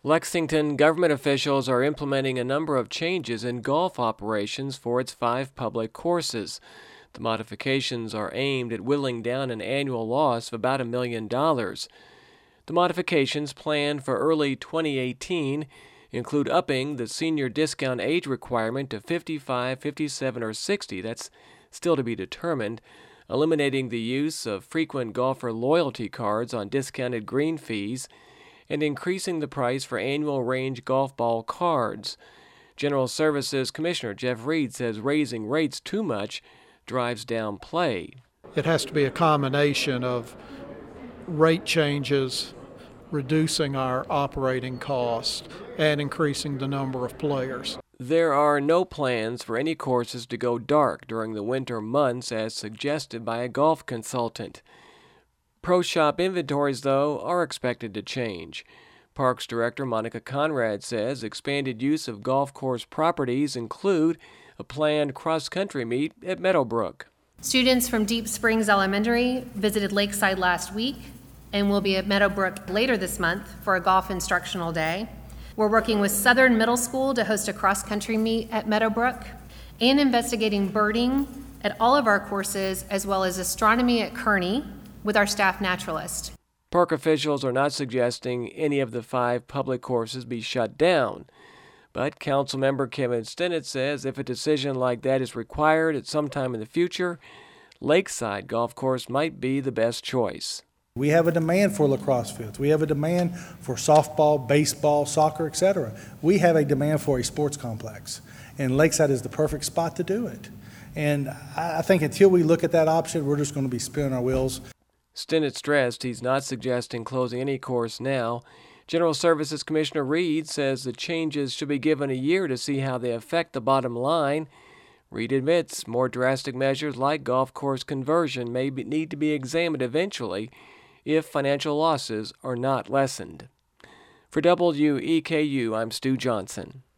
Lexington government officials are implementing a number of changes in golf operations for its 5 public courses. The modifications are aimed at whittling down an annual loss of about $1 million. The modifications planned for early 2018 include upping the senior discount age requirement to 55, 57, or 60. That's still to be determined. Eliminating the use of frequent golfer loyalty cards on discounted green fees, and increasing the price for annual range golf ball cards. General Services Commissioner Jeff Reed says raising rates too much drives down play. It has to be a combination of rate changes, reducing our operating costs, and increasing the number of players. There are no plans for any courses to go dark during the winter months as suggested by a golf consultant. Pro shop inventories, though, are expected to change. Parks Director Monica Conrad says expanded use of golf course properties include a planned cross-country meet at Meadowbrook. Students from Deep Springs Elementary visited Lakeside last week and will be at Meadowbrook later this month for a golf instructional day. We're working with Southern Middle School to host a cross-country meet at Meadowbrook and investigating birding at all of our courses, as well as astronomy at Kearney with our staff naturalist. Park officials are not suggesting any of the 5 public courses be shut down. But Councilmember Kevin Stinnett says if a decision like that is required at some time in the future, Lakeside Golf Course might be the best choice. We have a demand for lacrosse fields. We have a demand for softball, baseball, soccer, etc. We have a demand for a sports complex, and Lakeside is the perfect spot to do it. And I think until we look at that option, we're just going to be spinning our wheels. Stinnett stressed he's not suggesting closing any course now. General Services Commissioner Reed says the changes should be given a year to see how they affect the bottom line. Reed admits more drastic measures like golf course conversion may need to be examined eventually if financial losses are not lessened. For WEKU, I'm Stu Johnson.